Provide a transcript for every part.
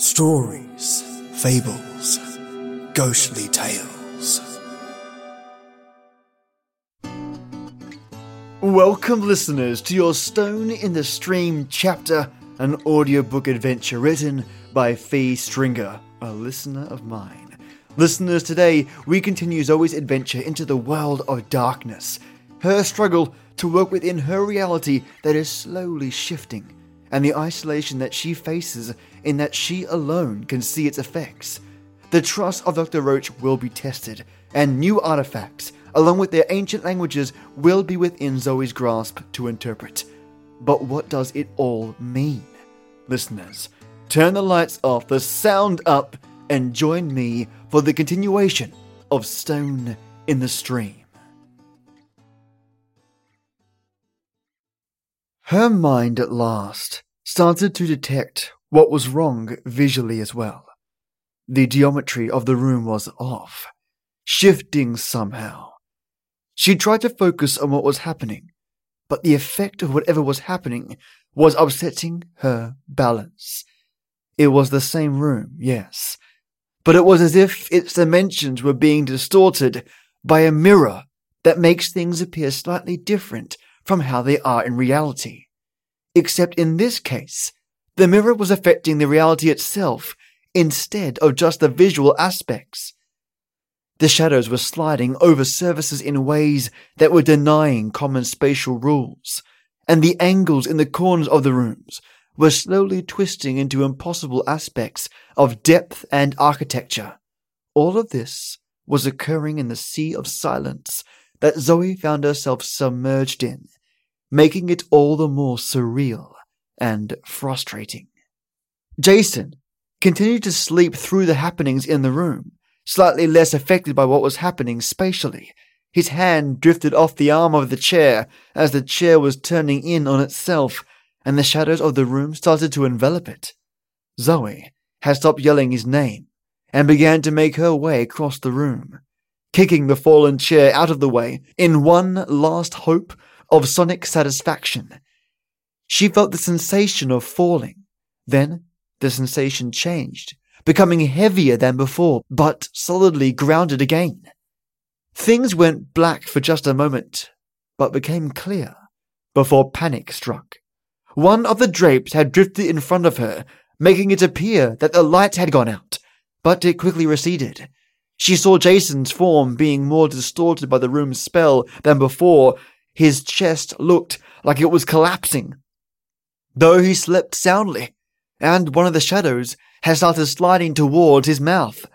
Stories, fables, ghostly tales. Welcome, listeners, to your Stone in the Stream chapter, an audiobook adventure written by Fee Stringer, a listener of mine. Listeners, today we continue Zoe's adventure into the world of darkness, her struggle to work within her reality that is slowly shifting, and the isolation that she faces in that she alone can see its effects. The trust of Dr. Roach will be tested, and new artifacts, along with their ancient languages, will be within Zoe's grasp to interpret. But what does it all mean? Listeners, turn the lights off, the sound up, and join me for the continuation of Stone in the Stream. Her mind at last started to detect what was wrong visually as well. The geometry of the room was off, shifting somehow. She tried to focus on what was happening, but the effect of whatever was happening was upsetting her balance. It was the same room, yes, but it was as if its dimensions were being distorted by a mirror that makes things appear slightly different from how they are in reality. Except in this case, the mirror was affecting the reality itself instead of just the visual aspects. The shadows were sliding over surfaces in ways that were denying common spatial rules, and the angles in the corners of the rooms were slowly twisting into impossible aspects of depth and architecture. All of this was occurring in the sea of silence that Zoe found herself submerged in, making it all the more surreal and frustrating. Jason continued to sleep through the happenings in the room, slightly less affected by what was happening spatially. His hand drifted off the arm of the chair as the chair was turning in on itself, and the shadows of the room started to envelop it. Zoe had stopped yelling his name and began to make her way across the room, kicking the fallen chair out of the way in one last hope of sonic satisfaction. She felt the sensation of falling. Then the sensation changed, becoming heavier than before, but solidly grounded again. Things went black for just a moment, but became clear before panic struck. One of the drapes had drifted in front of her, making it appear that the light had gone out, but it quickly receded. She saw Jason's form being more distorted by the room's spell than before. His chest looked like it was collapsing, though he slept soundly, and one of the shadows had started sliding towards his mouth.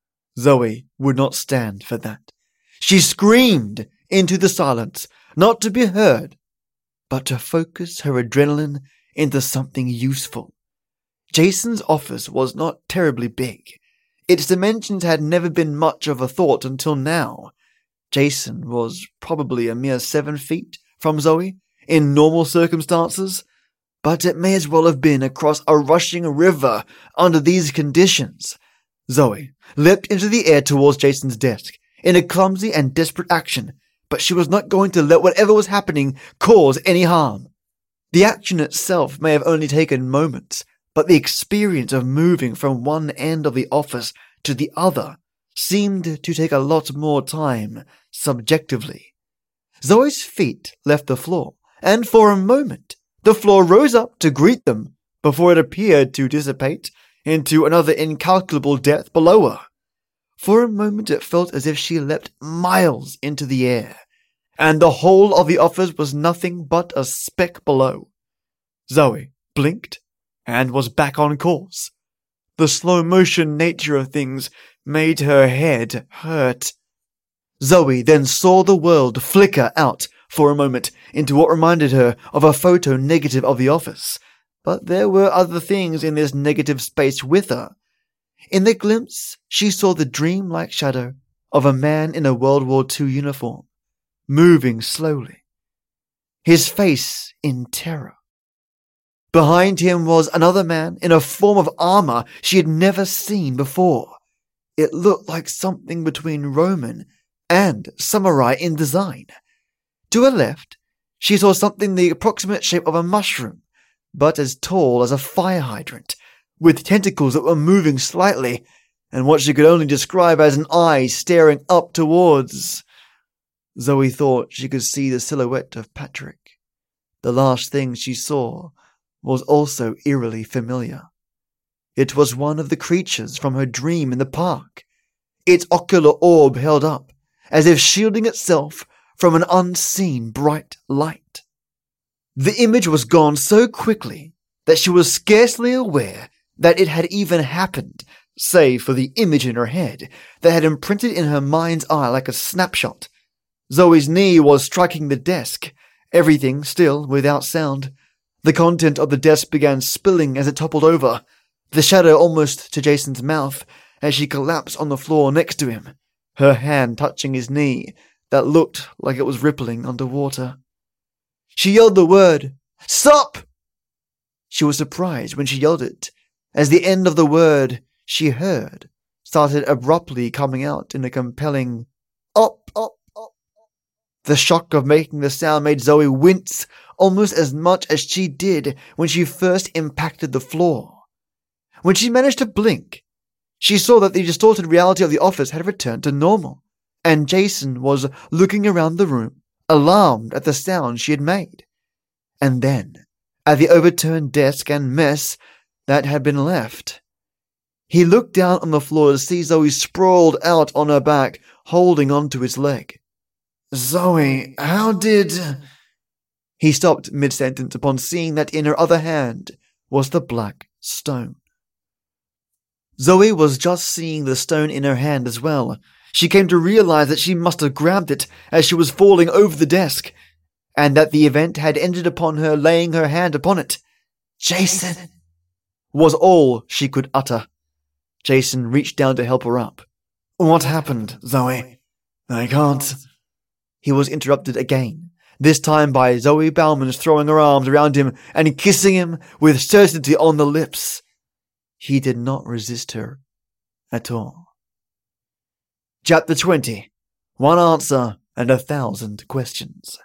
Zoe would not stand for that. She screamed into the silence, not to be heard, but to focus her adrenaline into something useful. Jason's office was not terribly big. Its dimensions had never been much of a thought until now. Jason was probably a mere 7 feet from Zoe in normal circumstances, but it may as well have been across a rushing river under these conditions. Zoe leapt into the air towards Jason's desk in a clumsy and desperate action, but she was not going to let whatever was happening cause any harm. The action itself may have only taken moments, but the experience of moving from one end of the office to the other seemed to take a lot more time subjectively. Zoe's feet left the floor, and for a moment the floor rose up to greet them before it appeared to dissipate into another incalculable depth below her. For a moment it felt as if she leapt miles into the air, and the whole of the office was nothing but a speck below. Zoe blinked and was back on course. The slow-motion nature of things made her head hurt. Zoe then saw the world flicker out for a moment into what reminded her of a photo negative of the office, but there were other things in this negative space with her. In the glimpse, she saw the dream-like shadow of a man in a World War II uniform, moving slowly, his face in terror. Behind him was another man in a form of armor she had never seen before. It looked like something between Roman and samurai in design. To her left, she saw something the approximate shape of a mushroom, but as tall as a fire hydrant, with tentacles that were moving slightly, and what she could only describe as an eye staring up towards. Zoe thought she could see the silhouette of Patrick. The last thing she saw was also eerily familiar. It was one of the creatures from her dream in the park, its ocular orb held up, as if shielding itself from an unseen bright light. The image was gone so quickly that she was scarcely aware that it had even happened, save for the image in her head that had imprinted in her mind's eye like a snapshot. Zoe's knee was striking the desk, everything still without sound. The content of the desk began spilling as it toppled over, the shadow almost to Jason's mouth as she collapsed on the floor next to him, her hand touching his knee that looked like it was rippling underwater. She yelled the word, "Stop!" She was surprised when she yelled it, as the end of the word she heard started abruptly coming out in a compelling "up, up, up." The shock of making the sound made Zoe wince almost as much as she did when she first impacted the floor. When she managed to blink, she saw that the distorted reality of the office had returned to normal, and Jason was looking around the room, alarmed at the sound she had made. And then, at the overturned desk and mess that had been left, he looked down on the floor to see Zoe sprawled out on her back, holding onto his leg. "Zoe, how did—" He stopped mid-sentence upon seeing that in her other hand was the black stone. Zoe was just seeing the stone in her hand as well. She came to realize that she must have grabbed it as she was falling over the desk, and that the event had ended upon her laying her hand upon it. "Jason!" was all she could utter. Jason reached down to help her up. "What happened, Zoe? I can't—" He was interrupted again, this time by Zoe Bauman's throwing her arms around him and kissing him with certainty on the lips. He did not resist her at all. Chapter 20. One Answer and 1,000 Questions.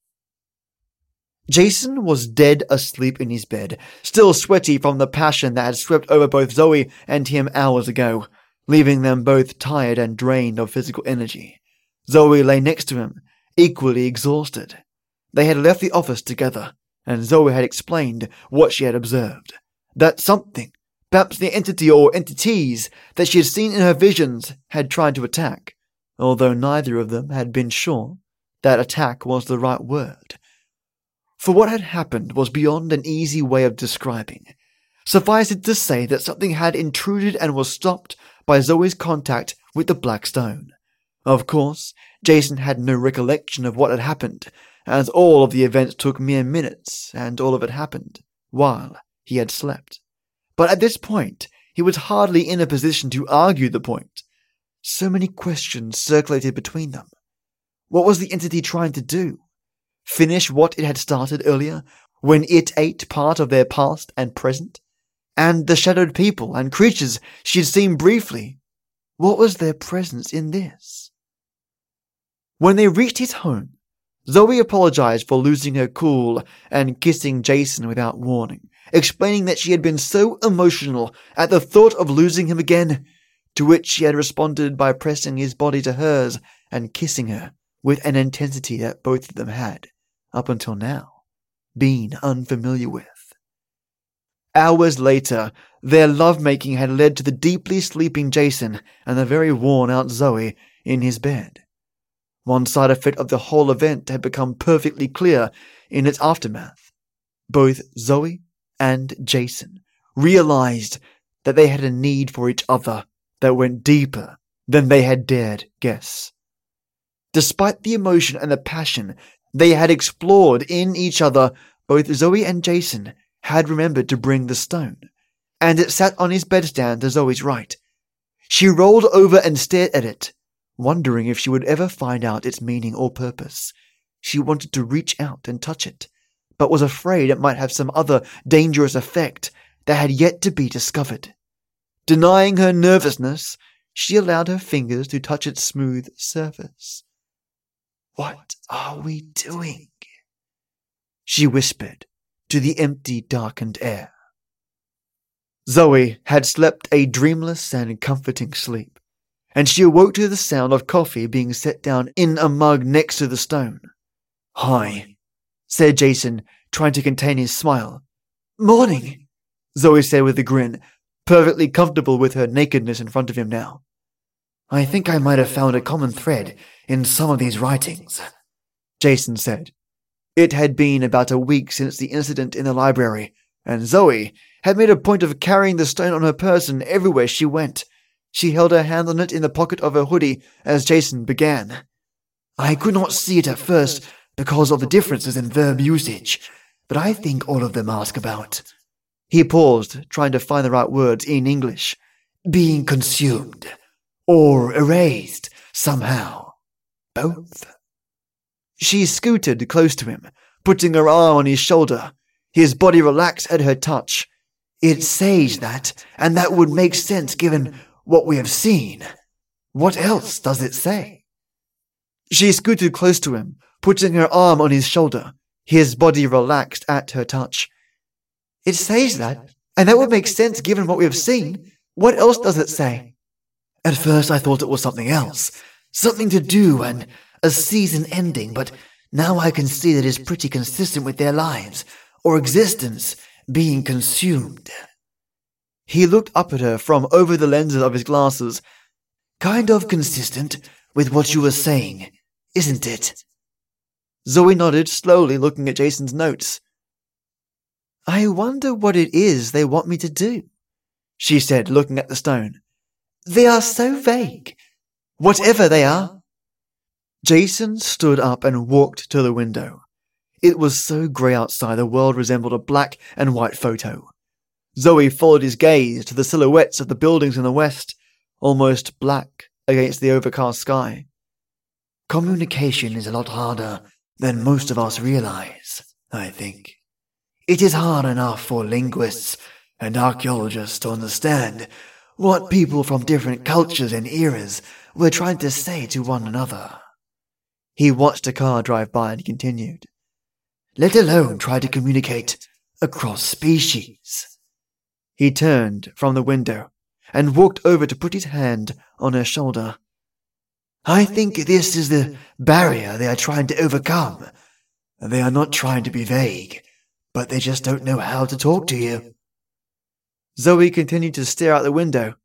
Jason was dead asleep in his bed, still sweaty from the passion that had swept over both Zoe and him hours ago, leaving them both tired and drained of physical energy. Zoe lay next to him, equally exhausted. They had left the office together, and Zoe had explained what she had observed. That something, perhaps the entity or entities that she had seen in her visions, had tried to attack, although neither of them had been sure that attack was the right word. For what had happened was beyond an easy way of describing. Suffice it to say that something had intruded and was stopped by Zoe's contact with the black stone. Of course, Jason had no recollection of what had happened, as all of the events took mere minutes, and all of it happened while he had slept. But at this point, he was hardly in a position to argue the point. So many questions circulated between them. What was the entity trying to do? Finish what it had started earlier, when it ate part of their past and present? And the shadowed people and creatures she had seen briefly, what was their presence in this? When they reached his home, Zoe apologized for losing her cool and kissing Jason without warning, explaining that she had been so emotional at the thought of losing him again, to which she had responded by pressing his body to hers and kissing her with an intensity that both of them had, up until now, been unfamiliar with. Hours later, their lovemaking had led to the deeply sleeping Jason and the very worn-out Zoe in his bed. One side effect of the whole event had become perfectly clear in its aftermath. Both Zoe and Jason realized that they had a need for each other that went deeper than they had dared guess. Despite the emotion and the passion they had explored in each other, both Zoe and Jason had remembered to bring the stone, and it sat on his bedstand to Zoe's right. She rolled over and stared at it, wondering if she would ever find out its meaning or purpose. She wanted to reach out and touch it, but was afraid it might have some other dangerous effect that had yet to be discovered. Denying her nervousness, she allowed her fingers to touch its smooth surface. "What are we doing?" she whispered to the empty, darkened air. Zoe had slept a dreamless and comforting sleep, and she awoke to the sound of coffee being set down in a mug next to the stone. "Hi," said Jason, trying to contain his smile. "Morning," Zoe said with a grin, perfectly comfortable with her nakedness in front of him now. "I think I might have found a common thread in some of these writings," Jason said. It had been about a week since the incident in the library, and Zoe had made a point of carrying the stone on her person everywhere she went. She held her hand on it in the pocket of her hoodie as Jason began. "I could not see it at first because of the differences in verb usage, but I think all of them ask about—" He paused, trying to find the right words in English. "Being consumed, or erased, somehow. Both?" She scooted close to him, putting her arm on his shoulder. His body relaxed at her touch. "It says that, and that would make sense given what we have seen. What else does it say?" She scooted close to him, putting her arm on his shoulder. His body relaxed at her touch. "It says that, and that would make sense given what we have seen. What else does it say?" "At first I thought it was something else, something to do and a season ending, but now I can see that it's pretty consistent with their lives, or existence, being consumed." He looked up at her from over the lenses of his glasses. "Kind of consistent with what you were saying, isn't it?" Zoe nodded, slowly looking at Jason's notes. "I wonder what it is they want me to do," she said, looking at the stone. "They are so vague. Whatever they are." Jason stood up and walked to the window. It was so grey outside the world resembled a black and white photo. Zoe followed his gaze to the silhouettes of the buildings in the west, almost black against the overcast sky. "Communication is a lot harder than most of us realize, I think. It is hard enough for linguists and archaeologists to understand what people from different cultures and eras were trying to say to one another." He watched a car drive by and continued. "Let alone try to communicate across species." He turned from the window and walked over to put his hand on her shoulder. "I think this is the barrier they are trying to overcome. They are not trying to be vague, but they just don't know how to talk to you." Zoe continued to stare out the window.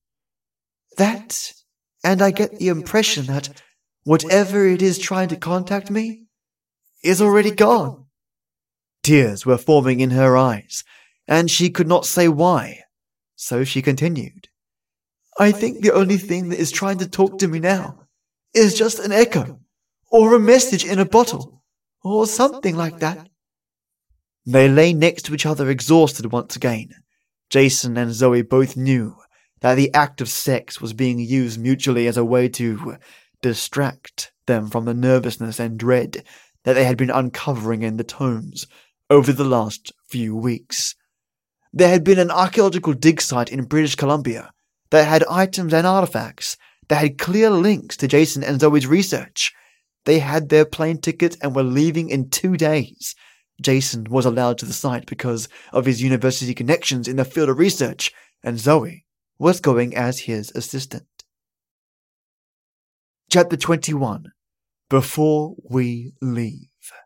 "That, and I get the impression that whatever it is trying to contact me is already gone." Tears were forming in her eyes, and she could not say why, so she continued. "I think the only thing that is trying to talk to me now is just an echo, or a message in a bottle, or something like that." They lay next to each other, exhausted once again. Jason and Zoe both knew that the act of sex was being used mutually as a way to distract them from the nervousness and dread that they had been uncovering in the tomes over the last few weeks. There had been an archaeological dig site in British Columbia that had items and artifacts that had clear links to Jason and Zoe's research. They had their plane ticket and were leaving in 2 days. Jason was allowed to the site because of his university connections in the field of research, and Zoe was going as his assistant. Chapter 21. Before We Leave.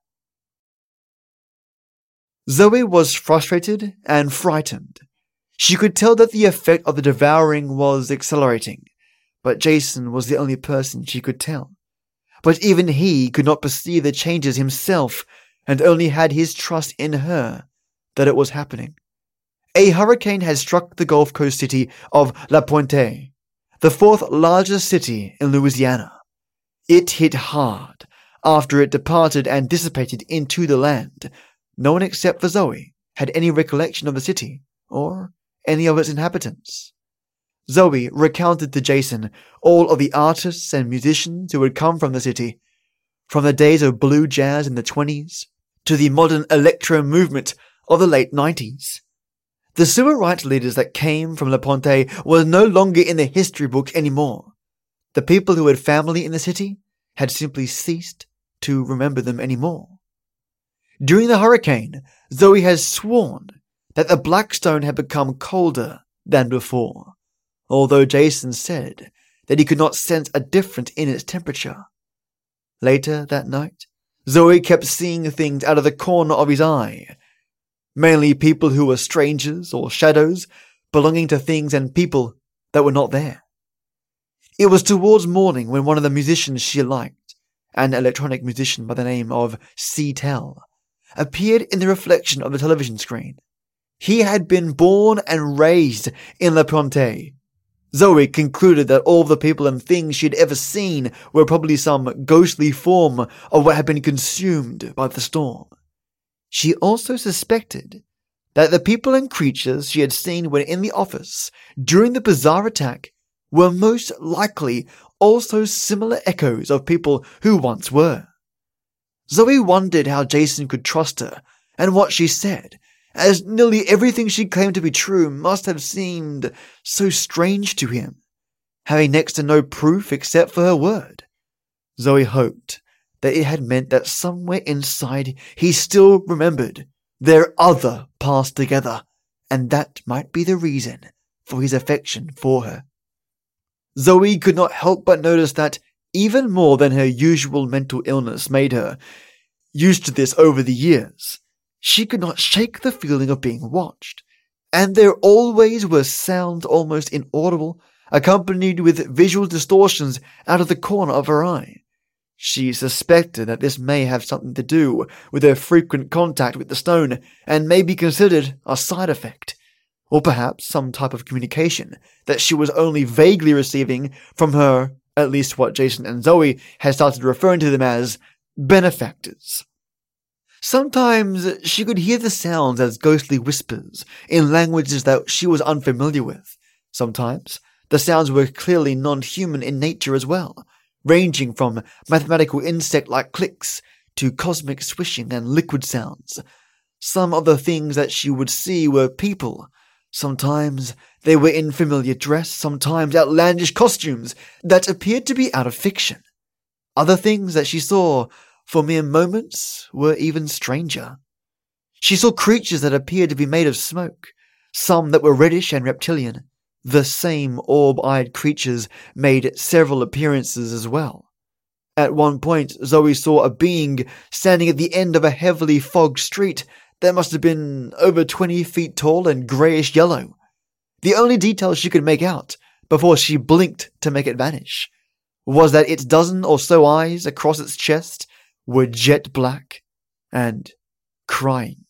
Zoe was frustrated and frightened. She could tell that the effect of the devouring was accelerating, but Jason was the only person she could tell. But even he could not perceive the changes himself, and only had his trust in her that it was happening. A hurricane had struck the Gulf Coast city of La Pointe, the 4th largest city in Louisiana. It hit hard after it departed and dissipated into the land. No one except for Zoe had any recollection of the city or any of its inhabitants. Zoe recounted to Jason all of the artists and musicians who had come from the city, from the days of blue jazz in the 1920s to the modern electro movement of the late 1990s. The civil rights leaders that came from La Pointe were no longer in the history book anymore. The people who had family in the city had simply ceased to remember them anymore. During the hurricane, Zoe has sworn that the black stone had become colder than before, although Jason said that he could not sense a difference in its temperature. Later that night, Zoe kept seeing things out of the corner of his eye, mainly people who were strangers or shadows belonging to things and people that were not there. It was towards morning when one of the musicians she liked, an electronic musician by the name of C-Tel, appeared in the reflection of the television screen. He had been born and raised in Le Ponte. Zoe concluded that all the people and things she had ever seen were probably some ghostly form of what had been consumed by the storm. She also suspected that the people and creatures she had seen when in the office during the bizarre attack were most likely also similar echoes of people who once were. Zoe wondered how Jason could trust her and what she said, as nearly everything she claimed to be true must have seemed so strange to him, having next to no proof except for her word. Zoe hoped that it had meant that somewhere inside he still remembered their other past together, and that might be the reason for his affection for her. Zoe could not help but notice that even more than her usual mental illness made her used to this over the years, she could not shake the feeling of being watched, and there always were sounds almost inaudible, accompanied with visual distortions out of the corner of her eye. She suspected that this may have something to do with her frequent contact with the stone, and may be considered a side effect, or perhaps some type of communication that she was only vaguely receiving from her, at least what Jason and Zoe had started referring to them as, benefactors. Sometimes she could hear the sounds as ghostly whispers in languages that she was unfamiliar with. Sometimes the sounds were clearly non-human in nature as well, ranging from mathematical insect-like clicks to cosmic swishing and liquid sounds. Some of the things that she would see were people. Sometimes they were in familiar dress, sometimes outlandish costumes that appeared to be out of fiction. Other things that she saw for mere moments were even stranger. She saw creatures that appeared to be made of smoke, some that were reddish and reptilian. The same orb-eyed creatures made several appearances as well. At one point, Zoe saw a being standing at the end of a heavily fogged street that must have been over 20 feet tall and greyish-yellow. The only detail she could make out, before she blinked to make it vanish, was that its dozen or so eyes across its chest were jet black and crying.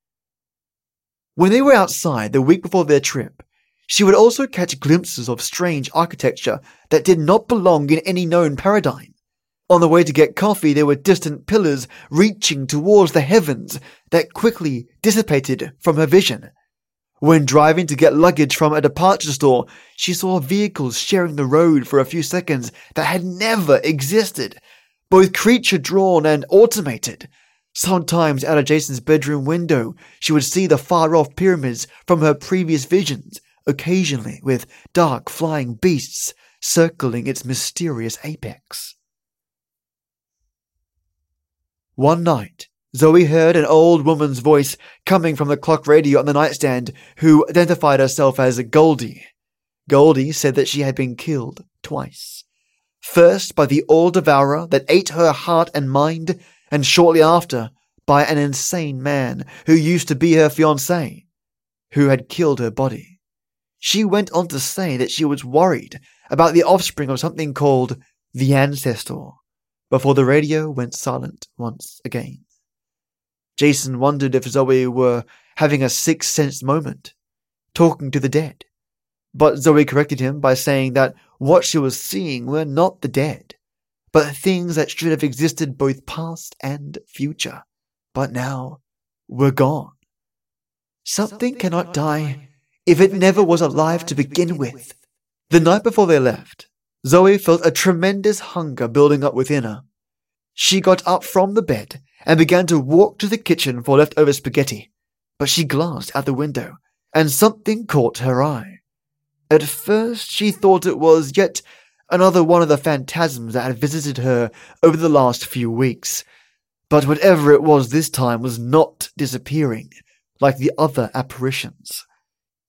When they were outside the week before their trip, she would also catch glimpses of strange architecture that did not belong in any known paradigm. On the way to get coffee, there were distant pillars reaching towards the heavens that quickly dissipated from her vision. When driving to get luggage from a departure store, she saw vehicles sharing the road for a few seconds that had never existed, both creature-drawn and automated. Sometimes out of Jason's bedroom window, she would see the far-off pyramids from her previous visions, occasionally with dark flying beasts circling its mysterious apex. One night, Zoe heard an old woman's voice coming from the clock radio on the nightstand who identified herself as Goldie. Goldie said that she had been killed twice. First by the All-Devourer that ate her heart and mind, and shortly after by an insane man who used to be her fiancé, who had killed her body. She went on to say that she was worried about the offspring of something called the Ancestor, before the radio went silent once again. Jason wondered if Zoe were having a sixth sense moment, talking to the dead. But Zoe corrected him by saying that what she was seeing were not the dead, but things that should have existed both past and future, but now were gone. Something cannot die if it never was alive to begin with. The night before they left, Zoe felt a tremendous hunger building up within her. She got up from the bed and began to walk to the kitchen for leftover spaghetti, but she glanced out the window and something caught her eye. At first she thought it was yet another one of the phantasms that had visited her over the last few weeks, but whatever it was this time was not disappearing like the other apparitions.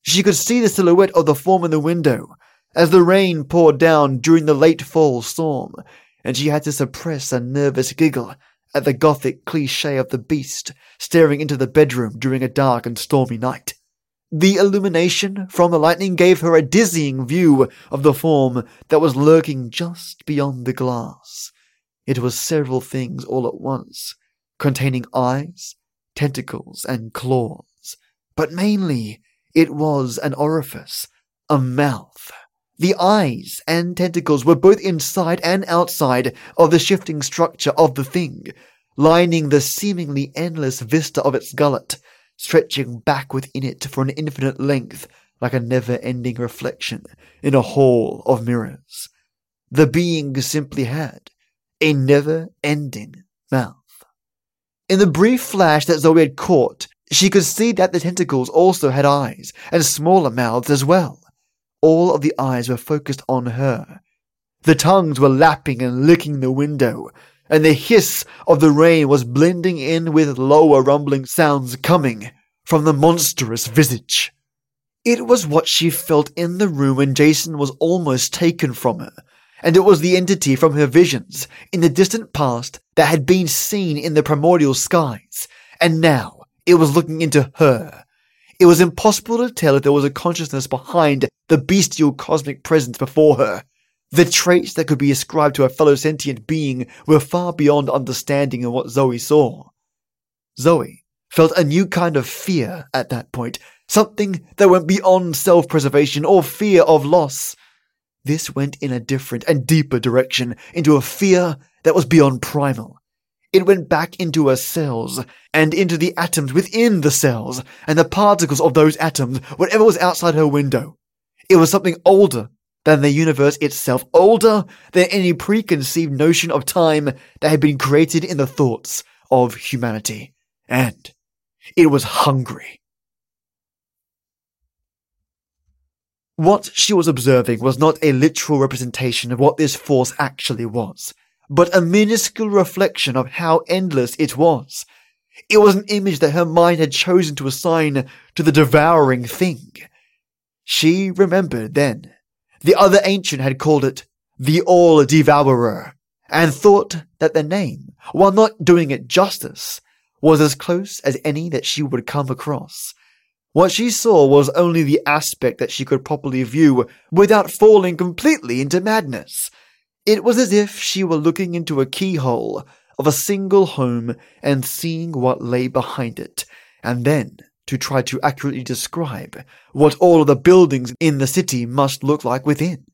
She could see the silhouette of the form in the window as the rain poured down during the late fall storm, and she had to suppress a nervous giggle at the gothic cliché of the beast staring into the bedroom during a dark and stormy night. The illumination from the lightning gave her a dizzying view of the form that was lurking just beyond the glass. It was several things all at once, containing eyes, tentacles, and claws. But mainly, it was an orifice, a mouth. The eyes and tentacles were both inside and outside of the shifting structure of the thing, lining the seemingly endless vista of its gullet, stretching back within it for an infinite length like a never-ending reflection in a hall of mirrors. The being simply had a never-ending mouth. In the brief flash that Zoe had caught, she could see that the tentacles also had eyes, and smaller mouths as well. All of the eyes were focused on her. The tongues were lapping and licking the window, and the hiss of the rain was blending in with lower rumbling sounds coming from the monstrous visage. It was what she felt in the room when Jason was almost taken from her, and it was the entity from her visions in the distant past that had been seen in the primordial skies, and now it was looking into her. It was impossible to tell if there was a consciousness behind the bestial cosmic presence before her. The traits that could be ascribed to a fellow sentient being were far beyond understanding of what Zoe saw. Zoe felt a new kind of fear at that point, something that went beyond self-preservation or fear of loss. This went in a different and deeper direction, into a fear that was beyond primal. It went back into her cells, and into the atoms within the cells, and the particles of those atoms, whatever was outside her window. It was something older than the universe itself, older than any preconceived notion of time that had been created in the thoughts of humanity. And it was hungry. What she was observing was not a literal representation of what this force actually was, but a minuscule reflection of how endless it was. It was an image that her mind had chosen to assign to the devouring thing. She remembered then the other ancient had called it the All-Devourer, and thought that the name, while not doing it justice, was as close as any that she would come across. What she saw was only the aspect that she could properly view without falling completely into madness. It was as if she were looking into a keyhole of a single home and seeing what lay behind it, and then to try to accurately describe what all of the buildings in the city must look like within.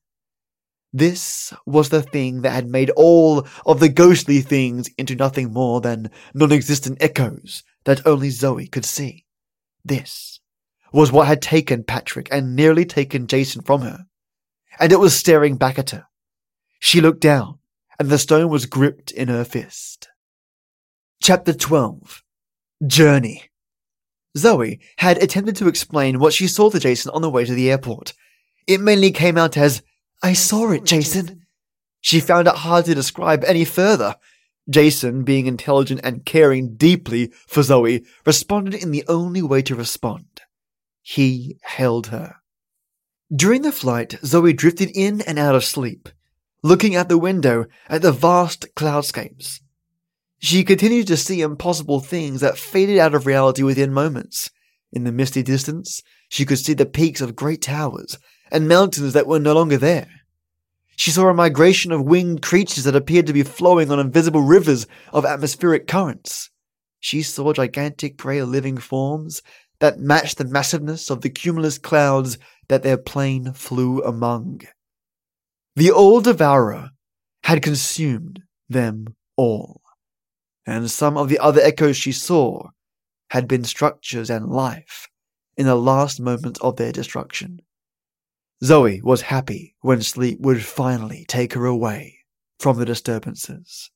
This was the thing that had made all of the ghostly things into nothing more than non-existent echoes that only Zoe could see. This was what had taken Patrick and nearly taken Jason from her, and it was staring back at her. She looked down, and the stone was gripped in her fist. Chapter 12. Journey. Zoe had attempted to explain what she saw to Jason on the way to the airport. It mainly came out as, "I saw it, Jason." She found it hard to describe any further. Jason, being intelligent and caring deeply for Zoe, responded in the only way to respond. He held her. During the flight, Zoe drifted in and out of sleep, looking out the window at the vast cloudscapes. She continued to see impossible things that faded out of reality within moments. In the misty distance, she could see the peaks of great towers and mountains that were no longer there. She saw a migration of winged creatures that appeared to be flowing on invisible rivers of atmospheric currents. She saw gigantic grey living forms that matched the massiveness of the cumulus clouds that their plane flew among. The All-Devourer had consumed them all, and some of the other echoes she saw had been structures and life in the last moments of their destruction. Zoe was happy when sleep would finally take her away from the disturbances.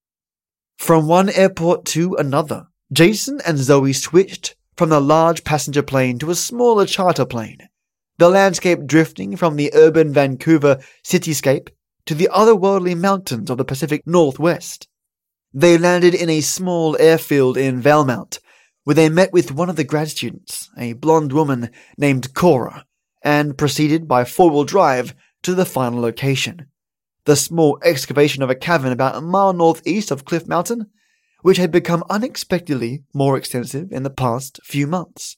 From one airport to another, Jason and Zoe switched from the large passenger plane to a smaller charter plane, the landscape drifting from the urban Vancouver cityscape to the otherworldly mountains of the Pacific Northwest. They landed in a small airfield in Valmont, where they met with one of the grad students, a blonde woman named Cora, and proceeded by four-wheel drive to the final location, the small excavation of a cavern about a mile northeast of Cliff Mountain, which had become unexpectedly more extensive in the past few months.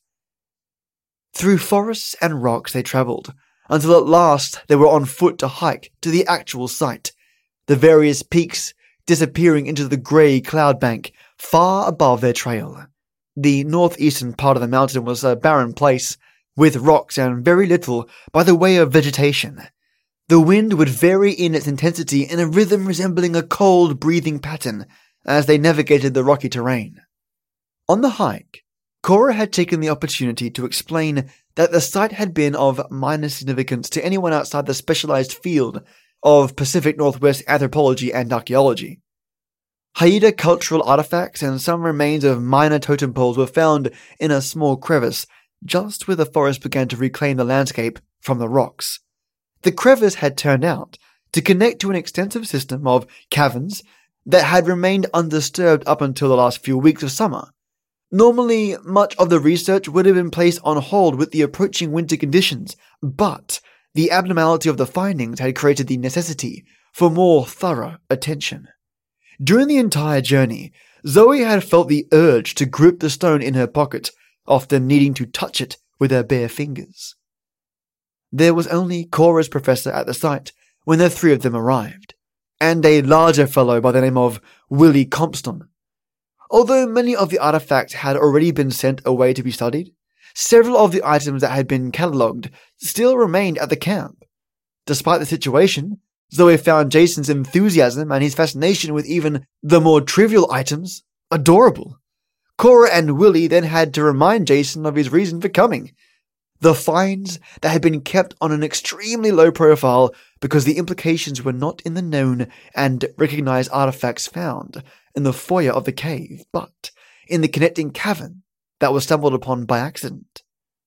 Through forests and rocks they travelled, until at last they were on foot to hike to the actual site, the various peaks disappearing into the grey cloud bank far above their trail. The northeastern part of the mountain was a barren place, with rocks and very little by the way of vegetation. The wind would vary in its intensity in a rhythm resembling a cold breathing pattern as they navigated the rocky terrain. On the hike, Cora had taken the opportunity to explain that the site had been of minor significance to anyone outside the specialized field of Pacific Northwest anthropology and archaeology. Haida cultural artifacts and some remains of minor totem poles were found in a small crevice just where the forest began to reclaim the landscape from the rocks. The crevice had turned out to connect to an extensive system of caverns that had remained undisturbed up until the last few weeks of summer. Normally, much of the research would have been placed on hold with the approaching winter conditions, but the abnormality of the findings had created the necessity for more thorough attention. During the entire journey, Zoe had felt the urge to grip the stone in her pocket, often needing to touch it with her bare fingers. There was only Cora's professor at the site when the three of them arrived, and a larger fellow by the name of Willie Compston. Although many of the artifacts had already been sent away to be studied, several of the items that had been catalogued still remained at the camp. Despite the situation, Zoe found Jason's enthusiasm and his fascination with even the more trivial items adorable. Cora and Willie then had to remind Jason of his reason for coming. The finds that had been kept on an extremely low profile because the implications were not in the known and recognized artifacts found in the foyer of the cave, but in the connecting cavern that was stumbled upon by accident.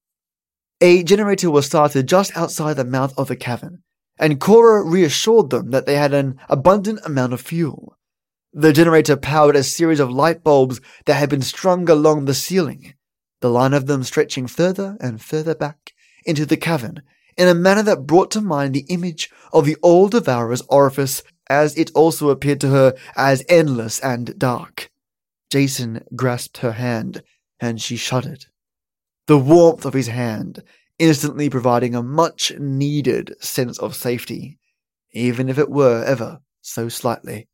A generator was started just outside the mouth of the cavern, and Cora reassured them that they had an abundant amount of fuel. The generator powered a series of light bulbs that had been strung along the ceiling, the line of them stretching further and further back into the cavern in a manner that brought to mind the image of the All Devourer's orifice, as it also appeared to her as endless and dark. Jason grasped her hand, and she shuddered. The warmth of his hand instantly providing a much-needed sense of safety, even if it were ever so slightly.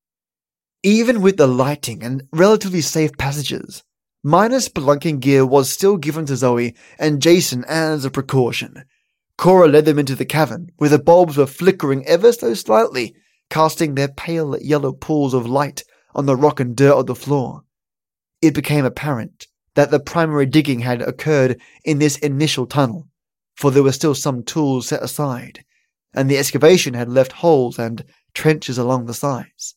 Even with the lighting and relatively safe passages, minor spelunking gear was still given to Zoe and Jason as a precaution. Cora led them into the cavern, where the bulbs were flickering ever so slightly, casting their pale yellow pools of light on the rock and dirt of the floor. It became apparent that the primary digging had occurred in this initial tunnel, for there were still some tools set aside, and the excavation had left holes and trenches along the sides.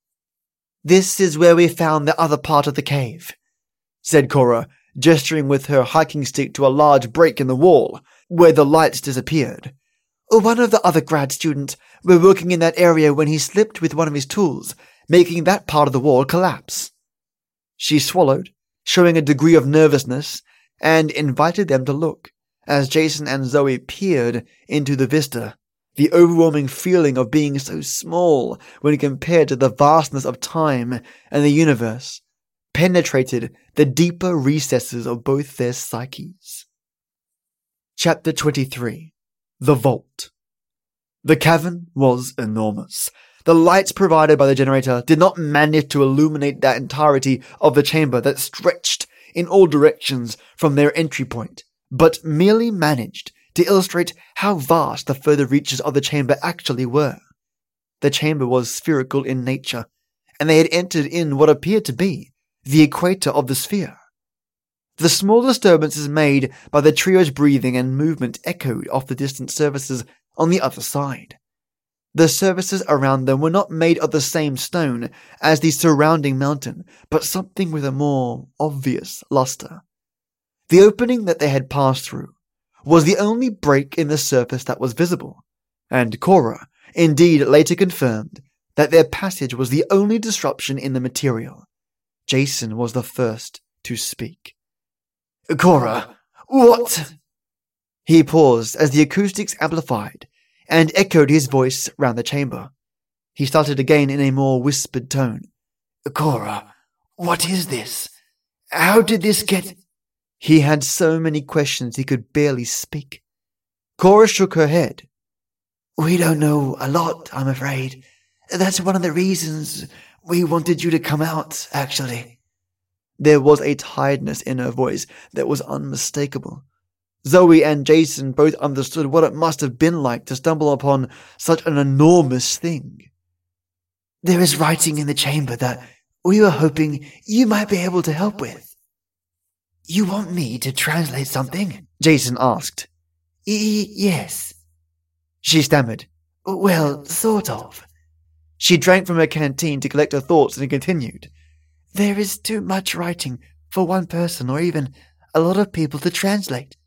"This is where we found the other part of the cave," said Cora, gesturing with her hiking stick to a large break in the wall, where the lights disappeared. "One of the other grad students were working in that area when he slipped with one of his tools, making that part of the wall collapse." She swallowed, showing a degree of nervousness, and invited them to look, as Jason and Zoe peered into the vista. The overwhelming feeling of being so small when compared to the vastness of time and the universe penetrated the deeper recesses of both their psyches. Chapter 23. The Vault. The cavern was enormous. The lights provided by the generator did not manage to illuminate that entirety of the chamber that stretched in all directions from their entry point, but merely managed to illustrate how vast the further reaches of the chamber actually were. The chamber was spherical in nature, and they had entered in what appeared to be the equator of the sphere. The small disturbances made by the trio's breathing and movement echoed off the distant surfaces on the other side. The surfaces around them were not made of the same stone as the surrounding mountain, but something with a more obvious luster. The opening that they had passed through was the only break in the surface that was visible, and Cora indeed later confirmed that their passage was the only disruption in the material. Jason was the first to speak. Cora, what? He paused as the acoustics amplified and echoed his voice round the chamber. He started again in a more whispered tone. Cora, what is this? How did this get... He had so many questions he could barely speak. Cora shook her head. We don't know a lot, I'm afraid. That's one of the reasons we wanted you to come out, actually. There was a tiredness in her voice that was unmistakable. Zoe and Jason both understood what it must have been like to stumble upon such an enormous thing. There is writing in the chamber that we were hoping you might be able to help with. You want me to translate something? Jason asked. Yes. She stammered. Well, sort of. She drank from her canteen to collect her thoughts and continued. There is too much writing for one person or even a lot of people to translate.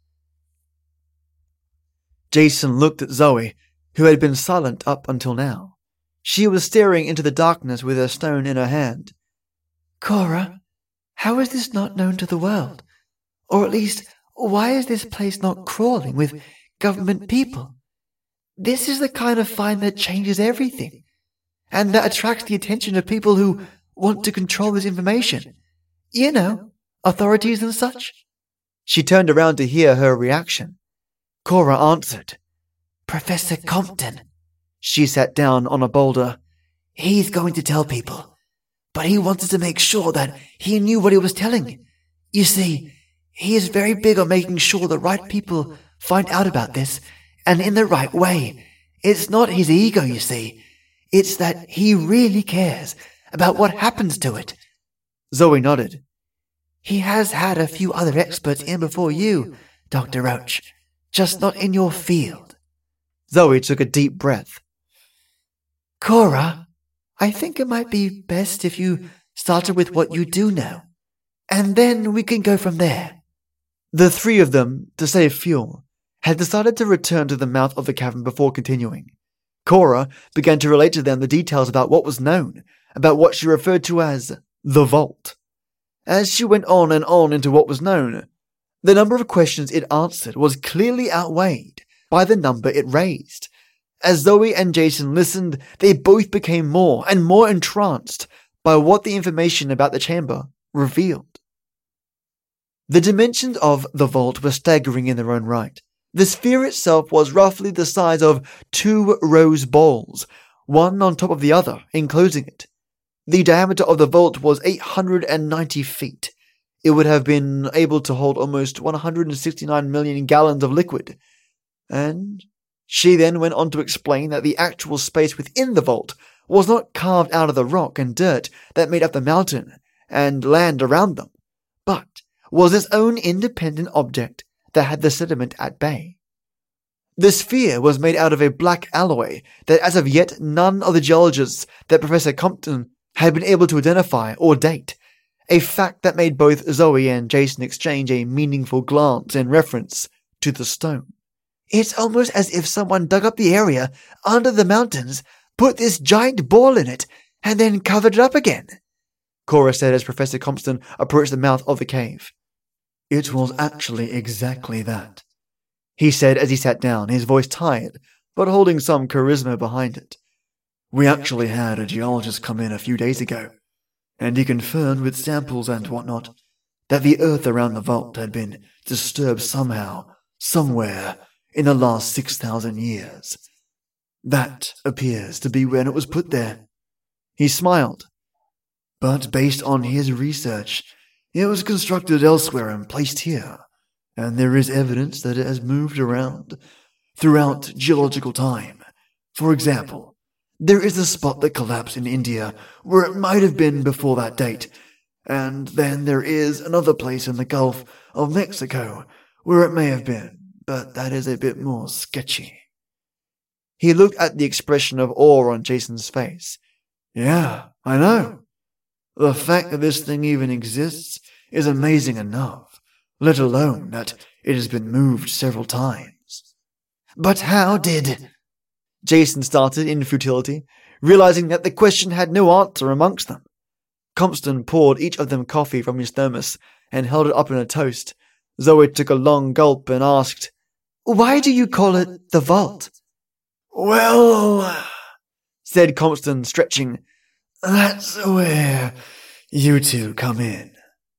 Jason looked at Zoe, who had been silent up until now. She was staring into the darkness with her stone in her hand. Cora, how is this not known to the world? Or at least, why is this place not crawling with government people? This is the kind of find that changes everything, and that attracts the attention of people who want to control this information. You know, authorities and such. She turned around to hear her reaction. Cora answered. Professor Compton. She sat down on a boulder. He's going to tell people, but he wanted to make sure that he knew what he was telling. You see, he is very big on making sure the right people find out about this, and in the right way. It's not his ego, you see. It's that he really cares about what happens to it. Zoe nodded. He has had a few other experts in before you, Dr. Roach, just not in your field. Zoe took a deep breath. Cora, I think it might be best if you started with what you do know, and then we can go from there. The three of them, to save fuel, had decided to return to the mouth of the cavern before continuing. Cora began to relate to them the details about what was known, about what she referred to as the vault. As she went on and on into what was known, the number of questions it answered was clearly outweighed by the number it raised. As Zoe and Jason listened, they both became more and more entranced by what the information about the chamber revealed. The dimensions of the vault were staggering in their own right. The sphere itself was roughly the size of 2 rose bowls, one on top of the other, enclosing it. The diameter of the vault was 890 feet. It would have been able to hold almost 169 million gallons of liquid. And she then went on to explain that the actual space within the vault was not carved out of the rock and dirt that made up the mountain and land around them, but was its own independent object that had the sediment at bay. The sphere was made out of a black alloy that as of yet none of the geologists that Professor Compton had been able to identify or date, a fact that made both Zoe and Jason exchange a meaningful glance in reference to the stone. It's almost as if someone dug up the area under the mountains, put this giant ball in it, and then covered it up again, Cora said as Professor Compton approached the mouth of the cave. It was actually exactly that, he said as he sat down, his voice tired, but holding some charisma behind it. We actually had a geologist come in a few days ago, and he confirmed with samples and whatnot that the earth around the vault had been disturbed somehow, somewhere, in the last 6,000 years. That appears to be when it was put there. He smiled. But based on his research, it was constructed elsewhere and placed here, and there is evidence that it has moved around throughout geological time. For example, there is a spot that collapsed in India where it might have been before that date, and then there is another place in the Gulf of Mexico where it may have been, but that is a bit more sketchy. He looked at the expression of awe on Jason's face. Yeah, I know. The fact that this thing even exists is amazing enough, let alone that it has been moved several times. But how did... Jason started in futility, realizing that the question had no answer amongst them. Compton poured each of them coffee from his thermos and held it up in a toast. Zoe took a long gulp and asked, "Why do you call it the vault?" "Well," said Compton, stretching, "that's where you two come in."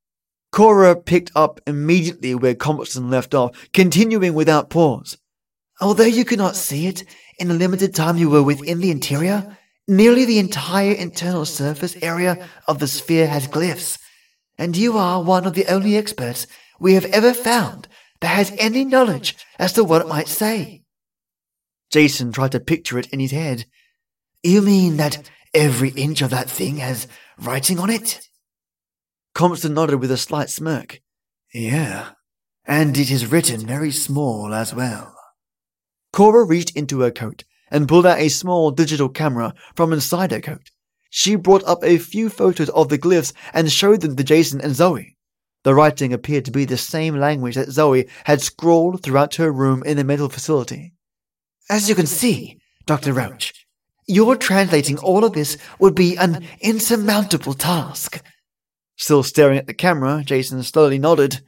Cora picked up immediately where Compton left off, continuing without pause. "Although you could not see it in the limited time you were within the interior, nearly the entire internal surface area of the sphere has glyphs, and you are one of the only experts we have ever found that has any knowledge as to what it might say." Jason tried to picture it in his head. "You mean that every inch of that thing has writing on it?" Compton nodded with a slight smirk. "Yeah, and it is written very small as well." Cora reached into her coat and pulled out a small digital camera from inside her coat. She brought up a few photos of the glyphs and showed them to Jason and Zoe. The writing appeared to be the same language that Zoe had scrawled throughout her room in the mental facility. "As you can see, Dr. Roach, your translating all of this would be an insurmountable task." Still staring at the camera, Jason slowly nodded.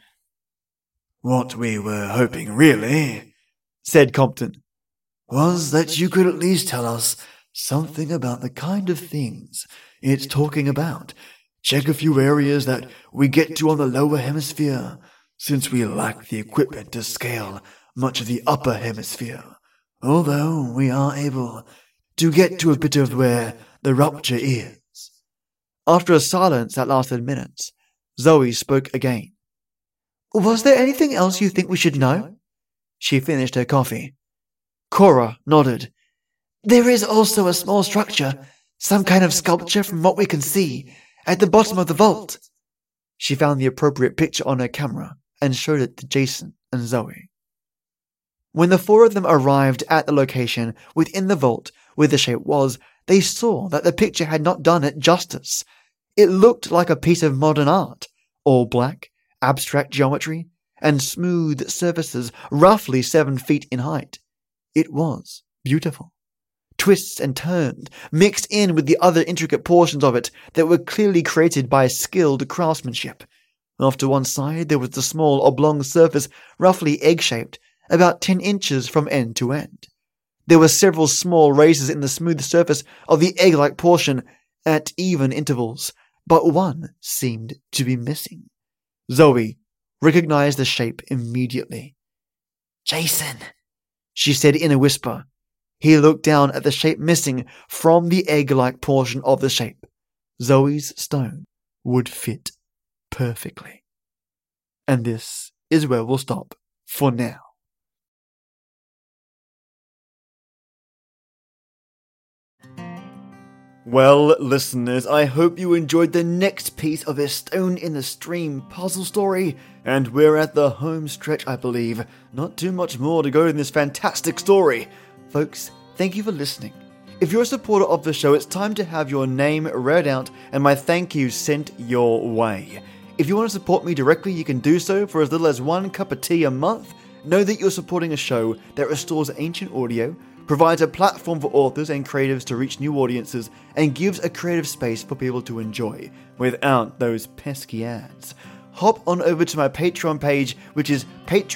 "What we were hoping, really," said Compton, "was that you could at least tell us something about the kind of things it's talking about. Check a few areas that we get to on the lower hemisphere, since we lack the equipment to scale much of the upper hemisphere, although we are able to get to a bit of where the rupture is." After a silence that lasted minutes, Zoe spoke again. "Was there anything else you think we should know?" She finished her coffee. Cora nodded. "There is also a small structure, some kind of sculpture from what we can see, at the bottom of the vault." She found the appropriate picture on her camera and showed it to Jason and Zoe. When the four of them arrived at the location within the vault where the shape was, they saw that the picture had not done it justice. It looked like a piece of modern art, all black, abstract geometry, and smooth surfaces roughly 7 feet in height. It was beautiful. Twists and turns mixed in with the other intricate portions of it that were clearly created by skilled craftsmanship. Off to one side there was the small oblong surface, roughly egg-shaped, about 10 inches from end to end. There were several small races in the smooth surface of the egg-like portion at even intervals, but one seemed to be missing. Zoe recognized the shape immediately. "Jason," she said in a whisper. He looked down at the shape missing from the egg-like portion of the shape. Zoe's stone would fit perfectly. And this is where we'll stop for now. Well, listeners, I hope you enjoyed the next piece of a Stone in the Stream puzzle story, and we're at the home stretch, I believe. Not too much more to go in this fantastic story. Folks, thank you for listening. If you're a supporter of the show, it's time to have your name read out and my thank you sent your way. If you want to support me directly, you can do so for as little as 1 cup of tea a month. Know that you're supporting a show that restores ancient audio, provides a platform for authors and creatives to reach new audiences, and gives a creative space for people to enjoy, without those pesky ads. Hop on over to my Patreon page, which is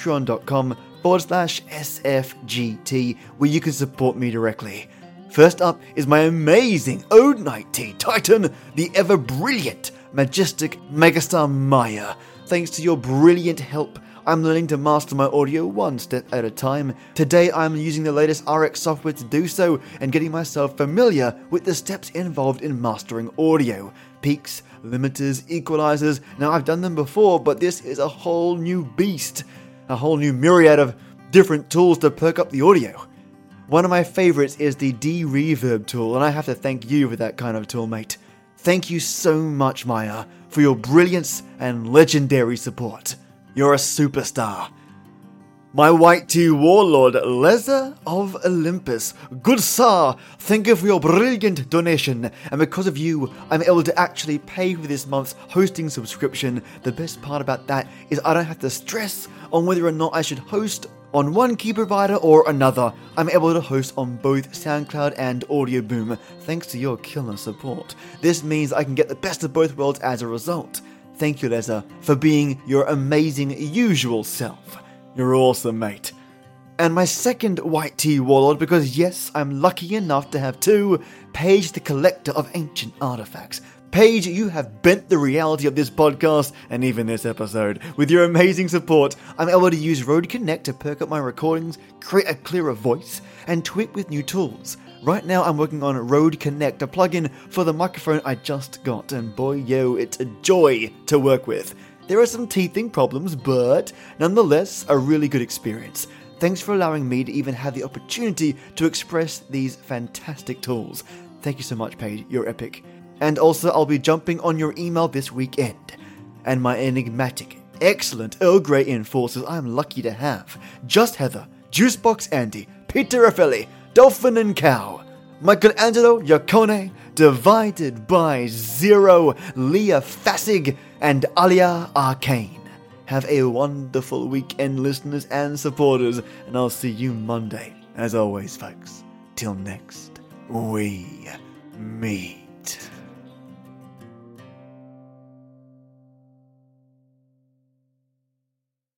patreon.com/SFGT, where you can support me directly. First up is my amazing Ode Night Tea Titan, the ever-brilliant, majestic megastar Maya. Thanks to your brilliant help, I'm learning to master my audio one step at a time. Today I'm using the latest RX software to do so and getting myself familiar with the steps involved in mastering audio. Peaks, limiters, equalizers. Now I've done them before, but this is a whole new beast. A whole new myriad of different tools to perk up the audio. One of my favorites is the D-Reverb tool, and I have to thank you for that kind of tool, mate. Thank you so much, Maya, for your brilliance and legendary support. You're a superstar. My White Tea Warlord, Leza of Olympus. Good sir, thank you for your brilliant donation, and because of you, I'm able to actually pay for this month's hosting subscription. The best part about that is I don't have to stress on whether or not I should host on one key provider or another. I'm able to host on both SoundCloud and Audioboom, thanks to your killer support. This means I can get the best of both worlds as a result. Thank you, Leza, for being your amazing usual self. You're awesome, mate. And my second white tea warlord, because yes, I'm lucky enough to have two, Paige the Collector of Ancient Artifacts. Paige, you have bent the reality of this podcast, and even this episode. With your amazing support, I'm able to use Rode Connect to perk up my recordings, create a clearer voice, and tweak with new tools. Right now I'm working on Rode Connect, a plugin for the microphone I just got, and boy yo, it's a joy to work with. There are some teething problems, but nonetheless, a really good experience. Thanks for allowing me to even have the opportunity to express these fantastic tools. Thank you so much, Paige, you're epic. And also, I'll be jumping on your email this weekend. And my enigmatic, excellent Earl Grey enforcers I'm lucky to have. Just Heather, Juicebox Andy, Peter Raffelli, Dolphin and Cow, Michelangelo Yacone, Divided by Zero, Leah Fassig, and Alia Arcane. Have a wonderful weekend, listeners and supporters, and I'll see you Monday. As always, folks, till next, we meet.